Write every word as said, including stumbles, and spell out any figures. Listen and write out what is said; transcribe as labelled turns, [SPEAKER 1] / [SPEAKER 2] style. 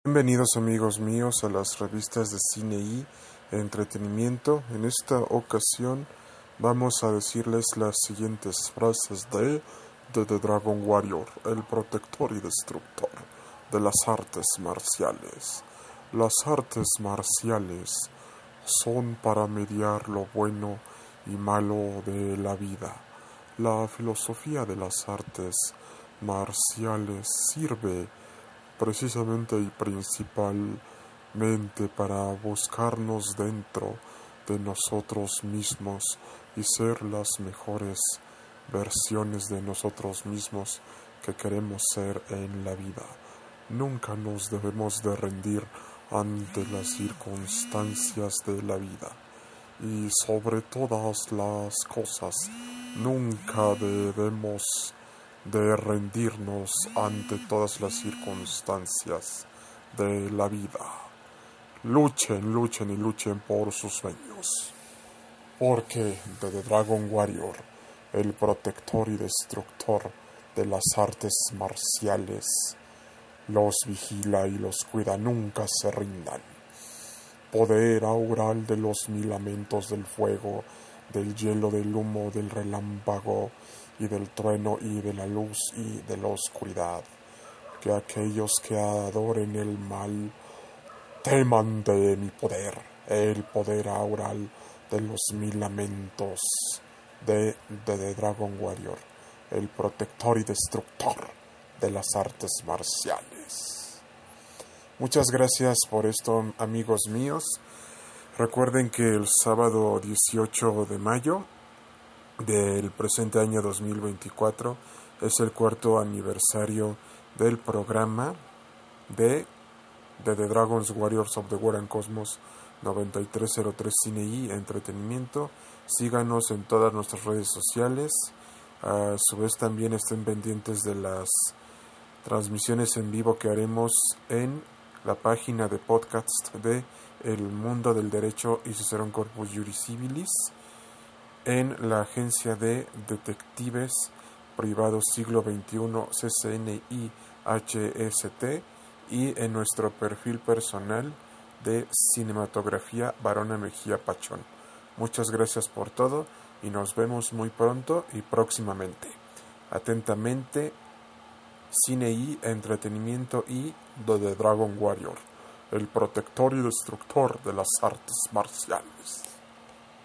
[SPEAKER 1] Bienvenidos amigos míos a las revistas de cine y entretenimiento. En esta ocasión vamos a decirles las siguientes frases de, de The Dragon Warrior, el protector y destructor de las artes marciales. Las artes marciales son para mediar lo bueno y malo de la vida. La filosofía de las artes marciales sirve precisamente y principalmente para buscarnos dentro de nosotros mismos y ser las mejores versiones de nosotros mismos que queremos ser en la vida. Nunca nos debemos de rendir ante las circunstancias de la vida y sobre todas las cosas nunca debemos de rendirnos ante todas las circunstancias de la vida. Luchen, luchen y luchen por sus sueños, porque The Dragon Warrior, el protector y destructor de las artes marciales, los vigila y los cuida, nunca se rindan. Poder aural de los mil lamentos del fuego, del hielo, del humo, del relámpago y del trueno y de la luz y de la oscuridad. Que aquellos que adoren el mal teman de mi poder, el poder aural de los mil lamentos de, de The Dragon Warrior, el protector y destructor de las artes marciales. Muchas gracias por esto, amigos míos. Recuerden que el sábado dieciocho de mayo del presente año dos mil veinticuatro es el cuarto aniversario del programa de, de The Dragon Warriors of the War and Cosmos noventa y tres cero tres Cine y Entretenimiento. Síganos en todas nuestras redes sociales. A su vez también estén pendientes de las transmisiones en vivo que haremos en la página de podcast de El Mundo del Derecho y Cicerón Corpus Juris Civilis, en la Agencia de Detectives Privados Siglo veintiuno C C N I H S T y en nuestro perfil personal de Cinematografía Barona Mejía Pachón. Muchas gracias por todo y nos vemos muy pronto y próximamente. Atentamente, Cine y Entretenimiento y The Dragon Warrior, el protector y destructor de las artes marciales.